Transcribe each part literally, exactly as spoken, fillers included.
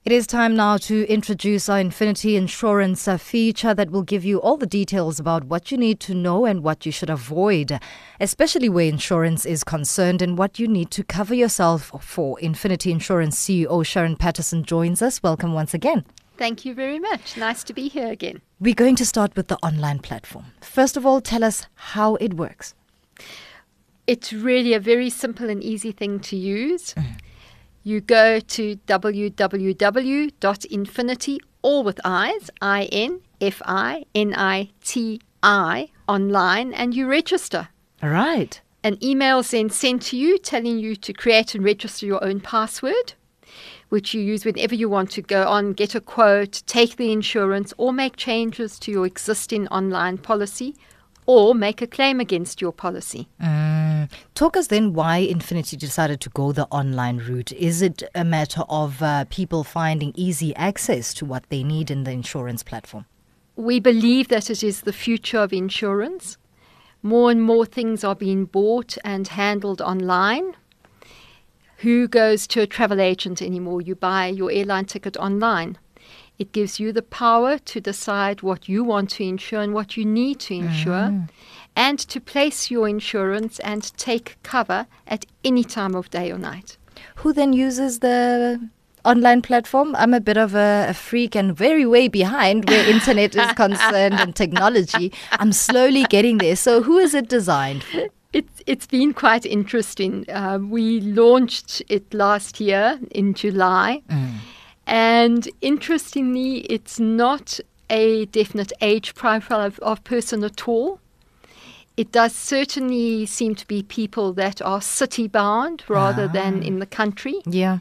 It is time now to introduce our Infinity Insurance uh, feature that will give you all the details about what you need to know and what you should avoid, especially where insurance is concerned and what you need to cover yourself for. Infinity Insurance C E O Sharon Patterson joins us. Welcome once again. Thank you very much. Nice to be here again. We're going to start with the online platform. First of all, tell us how it works. It's really a very simple and easy thing to use. Mm. You go to w w w dot infinity, all with I's, I N F I N I T I, online, and you register. All right. An email is then sent to you telling you to create and register your own password, which you use whenever you want to go on, get a quote, take the insurance, or make changes to your existing online policy, or make a claim against your policy. Mm. Talk us then why Infinity decided to go the online route. Is it a matter of uh, people finding easy access to what they need in the insurance platform? We believe that it is the future of insurance. More and more things are being bought and handled online. Who goes to a travel agent anymore? You buy your airline ticket online. It gives you the power to decide what you want to insure and what you need to insure, mm. and to place your insurance and take cover at any time of day or night. Who then uses the online platform? I'm a bit of a, a freak and very way behind where internet is concerned and technology. I'm slowly getting there. So who is it designed for? It's, it's been quite interesting. Uh, we launched it last year in July. Mm. And interestingly, it's not a definite age profile of, of person at all. It does certainly seem to be people that are city-bound rather ah. than in the country. Yeah.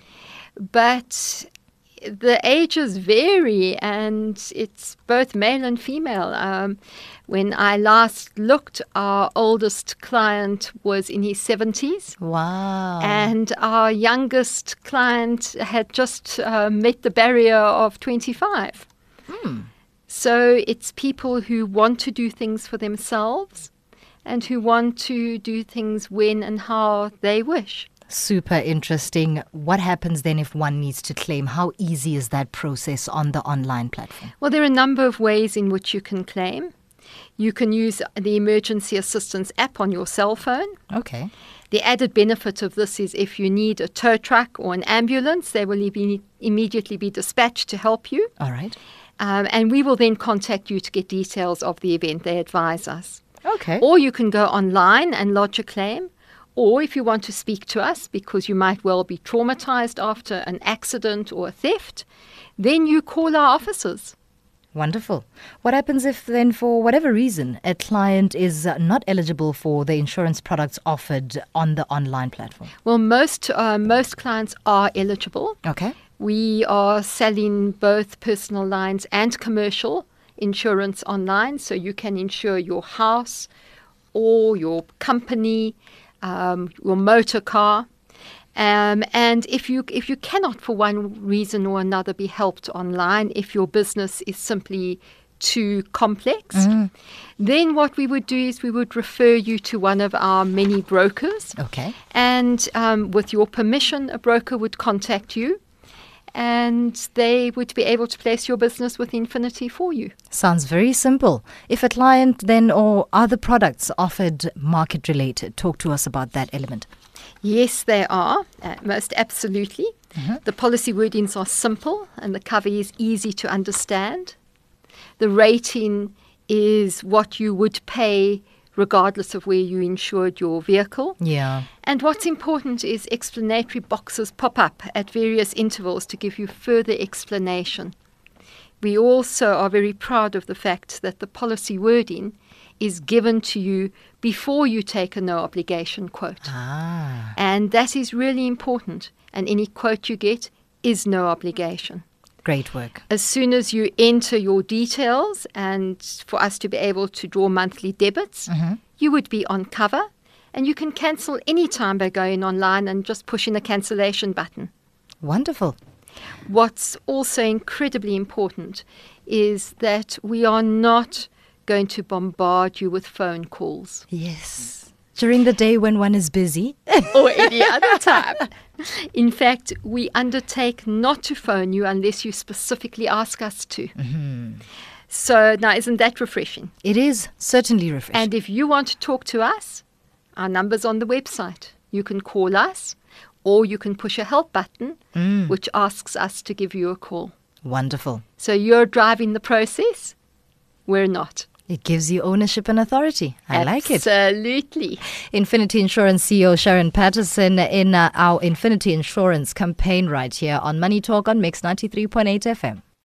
But the ages vary, and it's both male and female. Um, when I last looked, our oldest client was in his seventies. Wow. And our youngest client had just uh, met the barrier of twenty-five. Hmm. So it's people who want to do things for themselves and who want to do things when and how they wish. Super interesting. What happens then if one needs to claim? How easy is that process on the online platform? Well, there are a number of ways in which you can claim. You can use the emergency assistance app on your cell phone. Okay. The added benefit of this is if you need a tow truck or an ambulance, they will be immediately be dispatched to help you. All right. Um, and we will then contact you to get details of the event. They advise us. Okay. Or you can go online and lodge a claim. Or if you want to speak to us because you might well be traumatized after an accident or a theft, then you call our offices. Wonderful. What happens if then for whatever reason a client is not eligible for the insurance products offered on the online platform? Well, most uh, most clients are eligible. Okay. We are selling both personal lines and commercial insurance online, so you can insure your house or your company, Um, your motor car, um, and if you if you cannot for one reason or another be helped online, if your business is simply too complex, mm. then what we would do is we would refer you to one of our many brokers. Okay. And um, with your permission, a broker would contact you, and they would be able to place your business with Infinity for you. Sounds very simple. If a client then or other products offered market related, talk to us about that element. Yes, they are, uh, most absolutely. Mm-hmm. The policy wordings are simple and the cover is easy to understand. The rating is what you would pay regardless of where you insured your vehicle. Yeah. And what's important is explanatory boxes pop up at various intervals to give you further explanation. We also are very proud of the fact that the policy wording is given to you before you take a no obligation quote. Ah. And that is really important. And any quote you get is no obligation. Great work. As soon as you enter your details and for us to be able to draw monthly debits, mm-hmm. you would be on cover, and you can cancel any time by going online and just pushing the cancellation button. Wonderful. What's also incredibly important is that we are not going to bombard you with phone calls. Yes. During the day when one is busy? Or any other time. In fact, we undertake not to phone you unless you specifically ask us to. Mm-hmm. So now, isn't that refreshing? It is certainly refreshing. And if you want to talk to us, our number's on the website. You can call us, or you can push a help button, mm. which asks us to give you a call. Wonderful. So you're driving the process. We're not. It gives you ownership and authority. I like it. Absolutely. Infinity Insurance C E O Sharon Patterson in uh, our Infinity Insurance campaign right here on Money Talk on Mix ninety-three point eight F M.